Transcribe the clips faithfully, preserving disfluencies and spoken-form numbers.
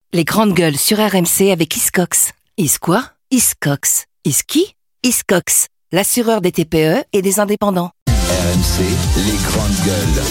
Les grandes gueules sur R M C avec Hiscox. Is quoi? Hiscox. Is qui? Hiscox, l'assureur des T P E et des indépendants. R M C, les grandes gueules.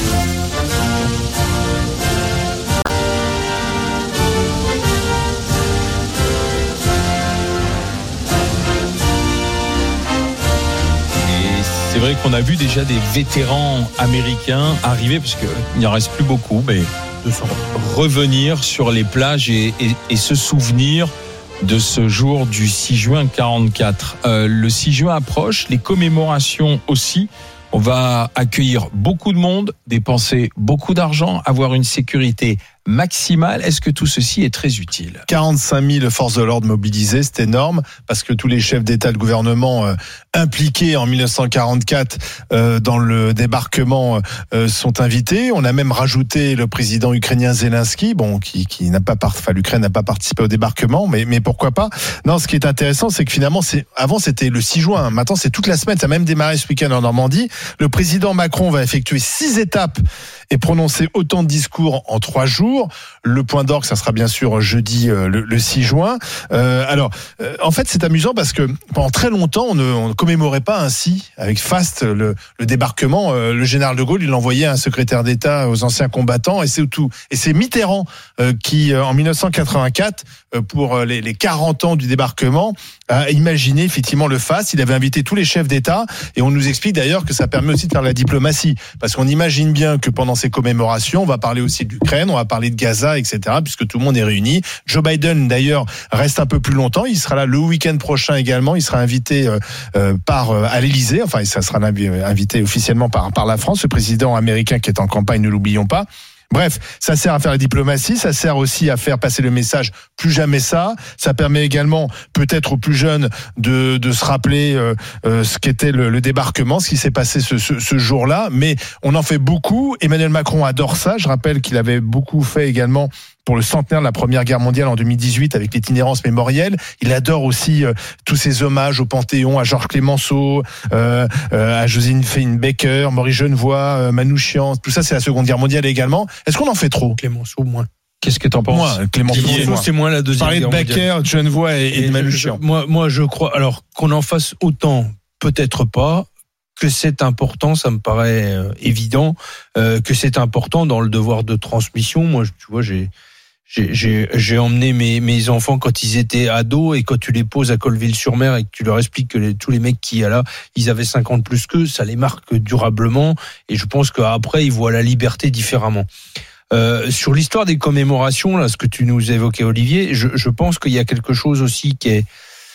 C'est vrai qu'on a vu déjà des vétérans américains arriver, parce qu'il n'y en reste plus beaucoup, mais de revenir sur les plages et, et, et se souvenir de ce jour du six juin quarante-quatre. Euh, le six juin approche, les commémorations aussi. On va accueillir beaucoup de monde, dépenser beaucoup d'argent, avoir une sécurité maximale. Est-ce que tout ceci est très utile? quarante-cinq mille forces de l'ordre mobilisées, c'est énorme, parce que tous les chefs d'État et de gouvernement euh, impliqués en dix-neuf cent quarante-quatre euh, dans le débarquement euh, sont invités. On a même rajouté le président ukrainien Zelensky, bon, qui, qui n'a pas part... enfin, l'Ukraine n'a pas participé au débarquement, mais, mais pourquoi pas? Non, ce qui est intéressant, c'est que finalement, c'est... avant c'était le six juin, maintenant c'est toute la semaine, ça a même démarré ce week-end en Normandie. Le président Macron va effectuer six étapes et prononcer autant de discours en trois jours. Le point d'orgue, ça sera bien sûr jeudi euh, le, le six juin. Euh, alors, euh, en fait, c'est amusant parce que pendant très longtemps, on ne, on ne commémorait pas ainsi, avec faste, le, le débarquement. Euh, le général de Gaulle, il envoyait un secrétaire d'État aux anciens combattants, et c'est tout. Et c'est Mitterrand euh, qui, euh, en dix-neuf cent quatre-vingt-quatre, euh, pour les, les quarante ans du débarquement, a imaginé effectivement le faste. Il avait invité tous les chefs d'État, et on nous explique d'ailleurs que ça permet aussi de faire la diplomatie, parce qu'on imagine bien que pendant ces commémorations, on va parler aussi de l'Ukraine, on va parler de Gaza, et cetera, puisque tout le monde est réuni. Joe Biden, d'ailleurs, reste un peu plus longtemps. Il sera là le week-end prochain également. Il sera invité euh, euh, par euh, à l'Élysée. Enfin, ça sera invité officiellement par par la France, le président américain qui est en campagne, ne l'oublions pas. Bref, ça sert à faire la diplomatie, ça sert aussi à faire passer le message plus jamais ça. Ça permet également peut-être aux plus jeunes de, de se rappeler euh, euh, ce qu'était le, le débarquement, ce qui s'est passé ce, ce, ce jour-là. Mais on en fait beaucoup. Emmanuel Macron adore ça. Je rappelle qu'il avait beaucoup fait également pour le centenaire de la Première Guerre mondiale en deux mille dix-huit avec l'itinérance mémorielle. Il adore aussi euh, tous ces hommages au Panthéon, à Georges Clémenceau, euh, euh, à Joséphine Baker, Maurice Genevoix, euh, Manouchian. Tout ça, c'est la Seconde Guerre mondiale également. Est-ce qu'on en fait trop? Clémenceau, moins. Qu'est-ce que t'en penses? Moi, Clémenceau, Clémenceau, c'est moins la Deuxième Guerre mondiale. Parler de Baker, Genevoix et, et, et Manouchian. Je, moi, moi, je crois, alors, qu'on en fasse autant, peut-être pas. Que c'est important, ça me paraît euh, évident, euh, que c'est important dans le devoir de transmission. Moi, tu vois, j'ai J'ai, j'ai, j'ai emmené mes, mes enfants quand ils étaient ados, et quand tu les poses à Colleville-sur-Mer et que tu leur expliques que les, tous les mecs qui y a là, ils avaient cinquante plus qu'eux, ça les marque durablement, et je pense qu'après, ils voient la liberté différemment. Euh, sur l'histoire des commémorations, là, ce que tu nous évoquais, Olivier, je, je pense qu'il y a quelque chose aussi qui est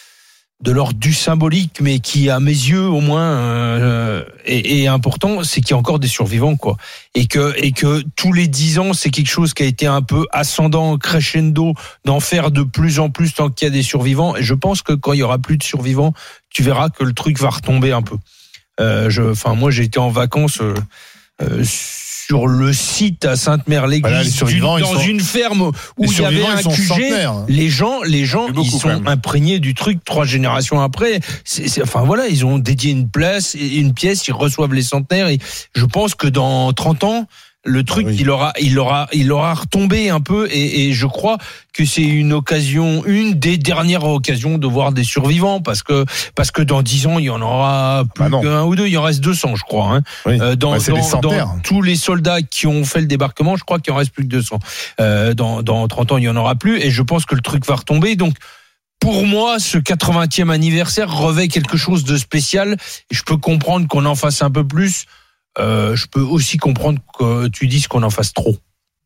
de l'ordre du symbolique, mais qui, à mes yeux, au moins, euh, est, est important, c'est qu'il y a encore des survivants, quoi. Et que, et que tous les dix ans, c'est quelque chose qui a été un peu ascendant, crescendo, d'en faire de plus en plus tant qu'il y a des survivants. Et je pense que quand il y aura plus de survivants, tu verras que le truc va retomber un peu. Euh, je, enfin, moi, j'ai été en vacances, euh, euh, sur le site à Sainte-Mère-l'Église, voilà, dans sont... une ferme où il y avait un Q G, les gens, les gens, ils sont imprégnés du truc trois générations après. C'est, c'est, enfin voilà, ils ont dédié une place, une pièce, ils reçoivent les centenaires. Et je pense que dans trente ans, le truc, ah oui. il aura, il aura, il aura retombé un peu, et, et je crois que c'est une occasion, une des dernières occasions de voir des survivants, parce que, parce que dans dix ans, il y en aura plus bah qu'un ou deux, il en reste deux cents, je crois, hein. Oui. Euh, dans, bah dans, dans tous les soldats qui ont fait le débarquement, je crois qu'il en reste plus que deux cents. Euh, dans, dans trente ans, il y en aura plus, et je pense que le truc va retomber, donc, pour moi, ce quatre-vingtième anniversaire revêt quelque chose de spécial, et je peux comprendre qu'on en fasse un peu plus. Euh, je peux aussi comprendre que tu dises qu'on en fasse trop.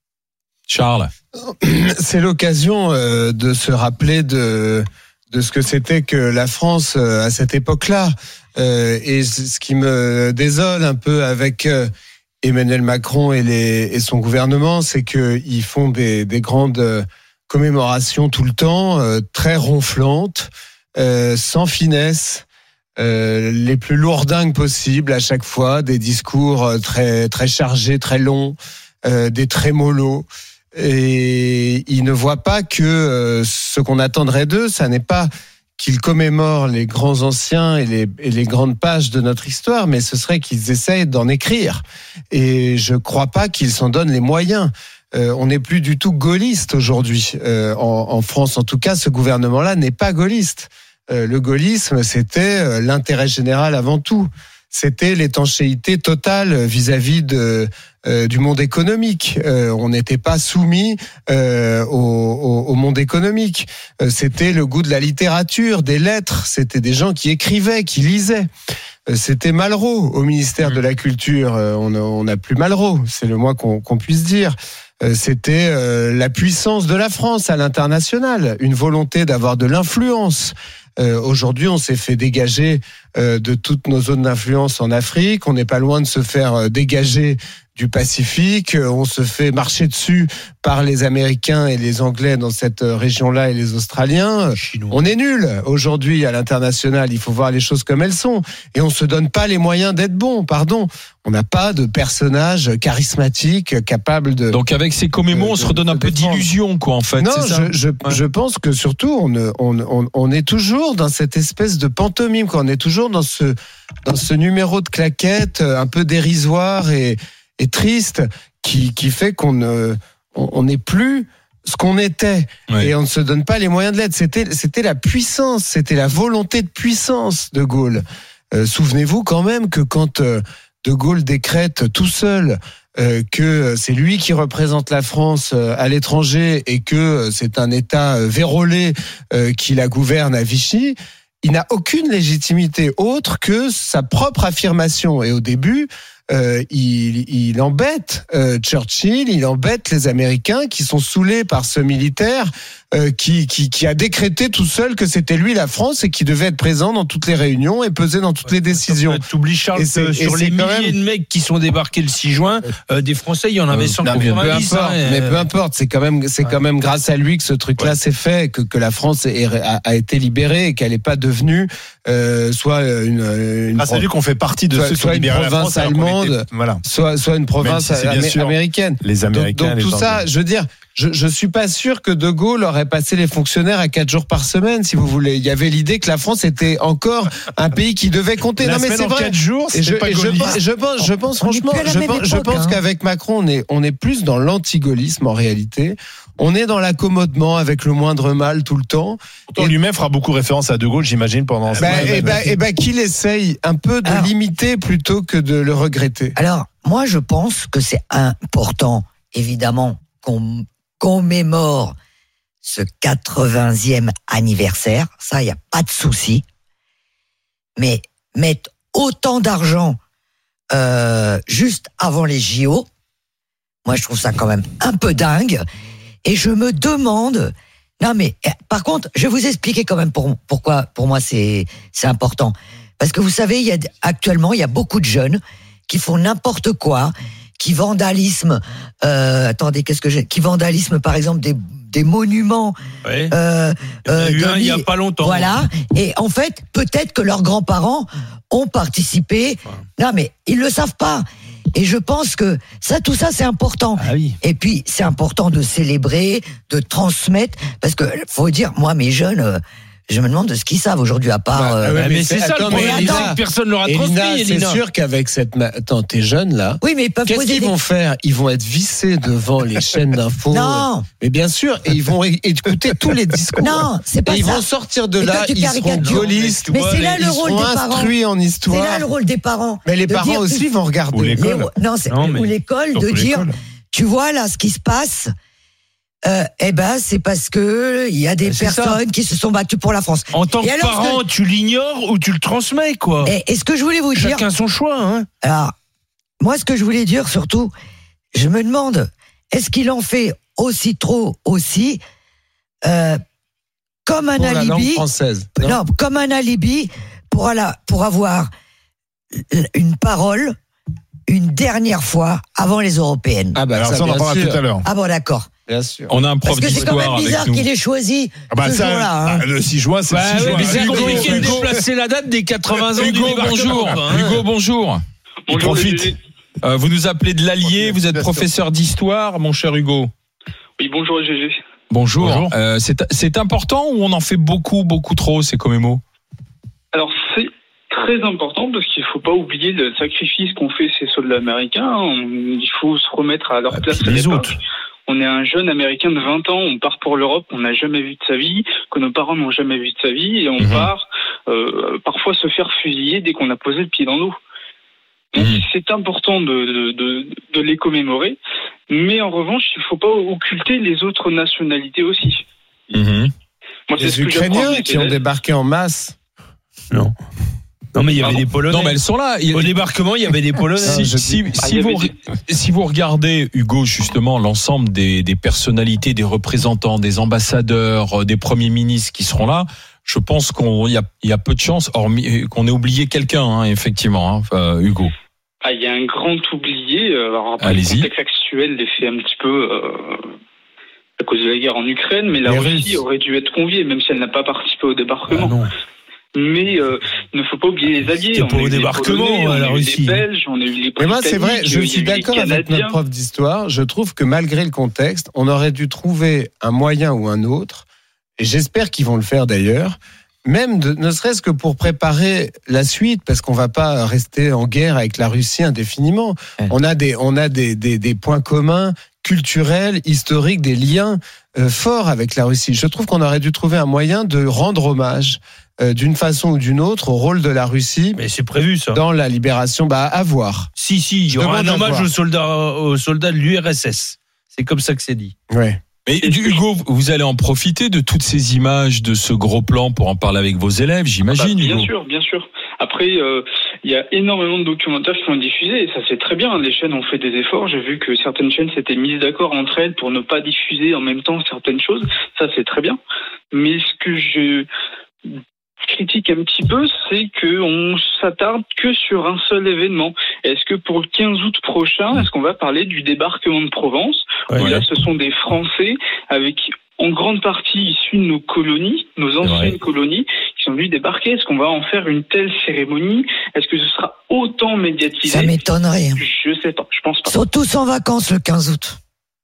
Charles, c'est l'occasion euh, de se rappeler de de ce que c'était que la France euh, à cette époque-là. Euh, et ce qui me désole un peu avec euh, Emmanuel Macron et les et son gouvernement, c'est que ils font des des grandes commémorations tout le temps, euh, très ronflantes, euh, sans finesse. Euh, les plus lourdingues possibles à chaque fois, des discours très très chargés, très longs, euh, des trémolos, et ils ne voient pas que euh, ce qu'on attendrait d'eux, ça n'est pas qu'ils commémorent les grands anciens et les, et les grandes pages de notre histoire, mais ce serait qu'ils essayent d'en écrire. Et je crois pas qu'ils s'en donnent les moyens. euh, on n'est plus du tout gaulliste aujourd'hui. Euh, en, en France, en tout cas, ce gouvernement-là n'est pas gaulliste. Euh, le gaullisme, c'était euh, l'intérêt général avant tout. C'était l'étanchéité totale vis-à-vis de, euh, du monde économique. Euh, on n'était pas soumis euh, au, au, au monde économique. Euh, c'était le goût de la littérature, des lettres. C'était des gens qui écrivaient, qui lisaient. Euh, c'était Malraux au ministère de la Culture. Euh, on n'a plus Malraux, c'est le moins qu'on, qu'on puisse dire. Euh, c'était euh, la puissance de la France à l'international, une volonté d'avoir de l'influence. Euh, aujourd'hui, on s'est fait dégager euh, de toutes nos zones d'influence en Afrique. On n'est pas loin de se faire euh, dégager du Pacifique. Euh, on se fait marcher dessus par les Américains et les Anglais dans cette euh, région-là et les Australiens. Chinois. On est nuls aujourd'hui à l'international. Il faut voir les choses comme elles sont. Et on se donne pas les moyens d'être bon. Pardon. On n'a pas de personnage charismatique capable de. Donc avec ces commémos, on se redonne un peu d'illusion, quoi, en fait. Non, c'est ça je, je, ouais. je pense que surtout, on, on, on, on est toujours dans cette espèce de pantomime, quoi. On est toujours dans ce, dans ce numéro de claquette un peu dérisoire et, et triste qui, qui fait qu'on ne, on n'est plus ce qu'on était. Ouais. Et on ne se donne pas les moyens de l'être. C'était, c'était la puissance, c'était la volonté de puissance de Gaulle. Euh, souvenez-vous quand même que quand euh, De Gaulle décrète tout seul euh, que c'est lui qui représente la France euh, à l'étranger et que euh, c'est un État euh, vérolé euh, qui la gouverne à Vichy, il n'a aucune légitimité autre que sa propre affirmation. Et au début, euh, il, il embête euh, Churchill, il embête les Américains qui sont saoulés par ce militaire euh, qui, qui, qui a décrété tout seul que c'était lui la France et qui devait être présent dans toutes les réunions et peser dans toutes les décisions. T'oublies, Charles, Et c'est- que et sur c'est les quand milliers même- de mecs qui sont débarqués le six juin, euh, des Français, il y en avait cent Non, mais peu quatre-vingt-dix. importe, hein, mais euh, peu importe, c'est quand même, c'est quand même grâce à lui que ce truc-là s'est fait, que, que la France est- a, a été libérée et qu'elle n'est pas devenue euh, soit une, une Ah, c'est lui qu'on fait partie de soit- ceux qui ont soit une libéré la province France. alors qu'on allemande, était- Voilà. soit, soit une province Même si c'est bien amé- sûr américaine. Les Donc, Américains, donc les tout ça, Anglais. je veux dire, je, je suis pas sûr que De Gaulle aurait passé les fonctionnaires à quatre jours par semaine, si vous voulez. Il y avait l'idée que la France était encore un pays qui devait compter. La non, mais semaine c'est en vrai. quatre jours, Et je, c'est pas et je, gaulliste. pense- je pense, je pense On est franchement, plus à la je même pense, je époque, pense hein. qu'avec Macron, on est, on est plus dans l'anti-gaullisme en réalité. On est dans l'accommodement avec le moindre mal tout le temps. Pourtant, lui-même fera beaucoup référence à De Gaulle, j'imagine, pendant. Ben, et ben, et ben, qu'il essaye un peu de Alors. l'imiter plutôt que de le regretter. Alors, moi, je pense que c'est important, évidemment, qu'on commémore ce quatre-vingtième anniversaire. Ça, il n'y a pas de souci. Mais mettre autant d'argent euh, juste avant les J O, moi, je trouve ça quand même un peu dingue. Et je me demande... Non, mais eh, par contre, je vais vous expliquer quand même pour, pourquoi, pour moi, c'est c'est important. Parce que vous savez, il y a, actuellement, il y a beaucoup de jeunes qui font n'importe quoi, qui vandalisment... Euh, attendez, qu'est-ce que j'ai... Qui vandalisment, par exemple, des, des monuments... ouais. Euh, Il y en a euh, eu de un il y a l'île. pas longtemps. Voilà. Et en fait, peut-être que leurs grands-parents ont participé. Non, mais ils le savent pas. Et je pense que ça, tout ça, c'est important. Ah oui. Et puis, c'est important de célébrer, de transmettre, parce que faut dire, moi, mes jeunes, euh, je me demande de ce qu'ils savent aujourd'hui, à part. Bah, euh, ah ouais, Ah, mais mais c'est c'est- ça le attends, mais problème, Elina, c'est que personne leur a transmis, Elina, c'est Elina. sûr qu'avec cette... ma- Attends, t'es jeune là. Oui, mais ils peuvent Qu'est-ce poser qu'ils des... vont faire? Ils vont être vissés devant les chaînes d'infos. Non, Mais bien sûr, et ils vont é- écouter tous les discours. non, c'est pas Et ils ça. vont sortir de Mais là, toi, tu ils seront caricatures. gaullistes. Mais c'est là ils le rôle seront des parents. instruits en C'est histoire. là le rôle des parents. Mais les de parents dire- aussi vont regarder. Ou les- Les- l'école. non, c'est Non, mais ou l'école de surtout dire, l'école. tu vois là ce qui se passe. Euh, eh ben, c'est parce que il y a des C'est ça. personnes qui se sont battues pour la France. En tant Et que alors, parent, tu l'ignores ou tu le transmets, quoi. Et, et ce que je voulais vous dire, Chacun son choix, hein. alors, moi, ce que je voulais dire surtout, je me demande, est-ce qu'il en fait aussi trop aussi, euh, comme un Pour la langue alibi, française. non non, comme un alibi pour, alla- pour avoir une parole une dernière fois avant les européennes. Ah bah Alors, ça, on en bien parlera sûr, tout à l'heure. Ah bon, d'accord. Bien sûr. On a un prof Parce que c'est quand d'histoire même avec bizarre nous. qu'il ait choisi Ah bah, ce ça, jour-là. hein. ah, le six juin, c'est Bah le six ouais, juin. mais c'est Hugo, compliqué de Hugo. déplacer la date des quatre-vingts ans du Hugo, débarquement. bonjour. hein. Hugo, bonjour. Bonjour, les Profite. G G. Euh, vous nous appelez de l'Allier, vous êtes Gaston. professeur d'histoire, mon cher Hugo. Oui, bonjour, G G. Bonjour. Bonjour. Euh, c'est, c'est important ou on en fait beaucoup, beaucoup trop, ces commémos? Alors, c'est très important parce qu'il ne faut pas oublier le sacrifice qu'ont fait ces soldats américains. On- il faut se remettre à leur Ah, place puis à les l'époque. autres. on est un jeune Américain de vingt ans, on part pour l'Europe, on n'a jamais vu de sa vie, que nos parents n'ont jamais vu de sa vie, et on mmh. part euh, parfois se faire fusiller dès qu'on a posé le pied dans l'eau. Donc mmh. c'est important de, de, de, de les commémorer, mais en revanche, il ne faut pas occulter les autres nationalités aussi. Mmh. Moi, les Ukrainiens qui ont débarqué en masse. Non. Non, mais il y avait ah, des Polonais. Non, mais elles sont là. Au débarquement, il y avait des Polonais. Si, si, si, ah, si, vous, des... si vous regardez, Hugo, justement, l'ensemble des, des personnalités, des représentants, des ambassadeurs, des premiers ministres qui seront là, je pense qu'il y a, y a peu de chances, hormis qu'on ait oublié quelqu'un, hein, effectivement, hein, euh, Hugo. Ah, il y a un grand oublié. Alors, après, le contexte actuel les fait un petit peu... Euh... à cause de la guerre en Ukraine, mais la les Russie Russes. aurait dû être conviée, même si elle n'a pas participé au débarquement. Ah mais euh, il ne faut pas oublier les alliés. C'était pas au débarquement, Polonais, on la a Russie. eu les Belges, on a eu les Britanniques. Mais moi, c'est vrai, je suis d'accord avec notre prof d'histoire. Je trouve que malgré le contexte, on aurait dû trouver un moyen ou un autre, et j'espère qu'ils vont le faire d'ailleurs, même de, ne serait-ce que pour préparer la suite, parce qu'on va pas rester en guerre avec la Russie indéfiniment. Ouais. On a des, on a des, des, des points communs culturels, historiques, des liens euh, forts avec la Russie. Je trouve qu'on aurait dû trouver un moyen de rendre hommage euh, d'une façon ou d'une autre au rôle de la Russie. Mais c'est prévu ça. Dans la libération, bah à voir. Si si, il y aura un hommage aux soldats, aux soldats de l'U R S S. C'est comme ça que c'est dit. Ouais. Mais Hugo, vous allez en profiter de toutes ces images, de ce gros plan pour en parler avec vos élèves, j'imagine. Bah, bien Hugo. sûr, bien sûr. Après, il euh, y a énormément de documentaires qui sont diffusés et ça c'est très bien. Les chaînes ont fait des efforts. J'ai vu que certaines chaînes s'étaient mises d'accord entre elles pour ne pas diffuser en même temps certaines choses. Ça c'est très bien. Mais ce que je critique un petit peu, c'est qu'on s'attarde que sur un seul événement. Est-ce que pour le quinze août prochain, est-ce qu'on va parler du débarquement de Provence ? Ouais, là, ce sont des Français avec en grande partie issus de nos colonies, nos anciennes ouais. colonies, qui sont venus débarquer. Est-ce qu'on va en faire une telle cérémonie ? Est-ce que ce sera autant médiatisé ? Ça m'étonnerait. Je sais pas, je pense pas. Ils sont tous en vacances le quinze août.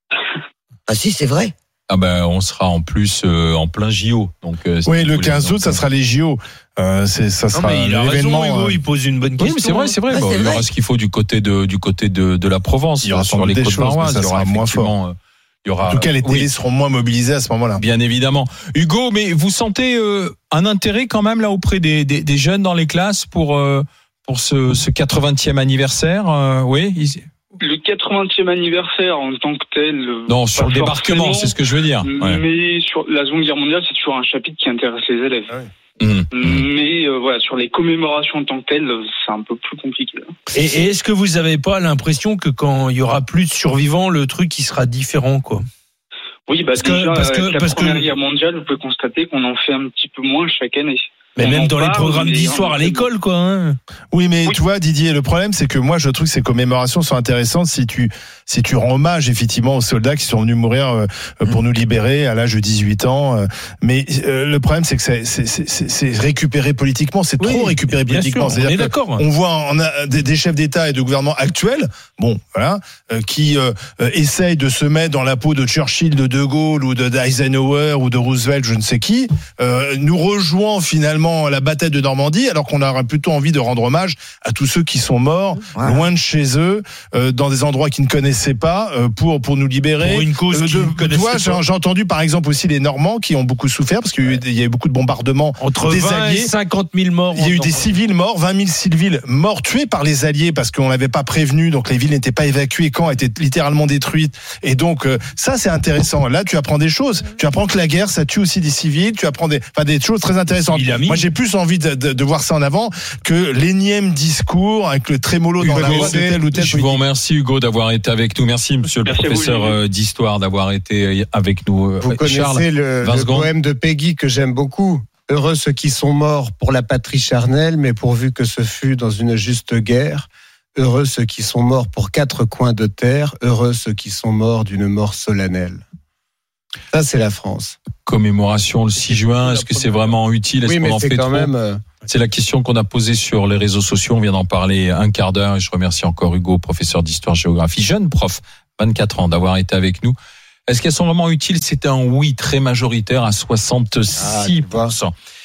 Ah si, c'est vrai. Ah ben, on sera en plus euh, en plein J O. Donc, euh, oui, le quinze août, ça sera les J O. Euh, c'est, ça sera non, mais il a l'événement. Raison, Hugo, il pose une bonne question. Oui, mais c'est vrai, c'est vrai. Ouais, bon, c'est il y vrai. aura ce qu'il faut du côté de du côté de, de la Provence. Il y aura sur les côtes paroisses. Ça il y aura sera moins fort. Euh, il y aura, en tout cas, les télés oui. seront moins mobilisées à ce moment-là. Bien évidemment. Hugo, mais vous sentez euh, un intérêt quand même là auprès des, des, des jeunes dans les classes pour euh, pour ce, ce quatre-vingtième anniversaire, euh, oui. Ils... Le quatre-vingtième anniversaire en tant que tel. Non, sur le débarquement, c'est ce que je veux dire. Ouais. Mais sur la Seconde Guerre mondiale, c'est toujours un chapitre qui intéresse les élèves. Ah oui. Mmh. Mais euh, voilà, sur les commémorations en tant que telles, c'est un peu plus compliqué. Et, et est-ce que vous n'avez pas l'impression que quand il y aura plus de survivants, le truc il sera différent, quoi ? Oui, bah parce déjà, que, parce que, avec la parce Première que... Guerre mondiale, vous pouvez constater qu'on en fait un petit peu moins chaque année. Mais on même dans parle, les programmes d'histoire à l'école, quoi. Hein. Oui, mais oui. tu vois, Didier, le problème, c'est que moi, je trouve que ces commémorations sont intéressantes si tu, si tu rends hommage, effectivement, aux soldats qui sont venus mourir euh, pour mmh. nous libérer à l'âge de dix-huit ans. Euh, mais euh, le problème, c'est que c'est, c'est, c'est, c'est récupéré politiquement. C'est oui, trop récupéré politiquement. Sûr, on est d'accord. On voit on a des, des chefs d'État et de gouvernement actuels, bon, voilà, euh, qui euh, euh, essayent de se mettre dans la peau de Churchill, de De Gaulle ou de d'Eisenhower ou de Roosevelt, je ne sais qui, euh, nous rejoignent finalement la bataille de Normandie, alors qu'on aurait plutôt envie de rendre hommage à tous ceux qui sont morts, ouais. loin de chez eux, euh, dans des endroits qu'ils ne connaissaient pas, euh, pour pour nous libérer. Pour une cause euh, qu'ils ne connaissaient vois, pas. J'ai, j'ai entendu par exemple aussi les Normands qui ont beaucoup souffert parce qu'il y a eu, il y a eu beaucoup de bombardements entre des vingt Alliés. et cinquante mille morts. Il y a eu des civils morts, vingt mille civils morts tués par les Alliés parce qu'on n'avait pas prévenu, donc les villes n'étaient pas évacuées, Caen était littéralement détruite. Et donc euh, ça c'est intéressant. Là tu apprends des choses. Tu apprends que la guerre ça tue aussi des civils. Tu apprends des, enfin des choses très intéressantes. Moi j'ai plus envie de, de, de voir ça en avant que l'énième discours avec le trémolo dans Hugo, la voix de tel ou tel. Je vous remercie Hugo d'avoir été avec nous. Merci monsieur le Merci professeur vous, d'histoire d'avoir été avec nous. Vous connaissez Charles, le, le poème de Peggy que j'aime beaucoup. Heureux ceux qui sont morts pour la patrie charnelle, mais pourvu que ce fût dans une juste guerre. Heureux ceux qui sont morts pour quatre coins de terre. Heureux ceux qui sont morts d'une mort solennelle. Ça, c'est la France. Commémoration le six juin. Est-ce que c'est vraiment utile? Est-ce oui, qu'on mais en c'est fait quand trop même. Euh... C'est la question qu'on a posée sur les réseaux sociaux. On vient d'en parler un quart d'heure et je remercie encore Hugo, professeur d'histoire-géographie, jeune prof, vingt-quatre ans, d'avoir été avec nous. Est-ce qu'elles sont vraiment utiles? C'était un oui très majoritaire à soixante-six pour cent. Ah,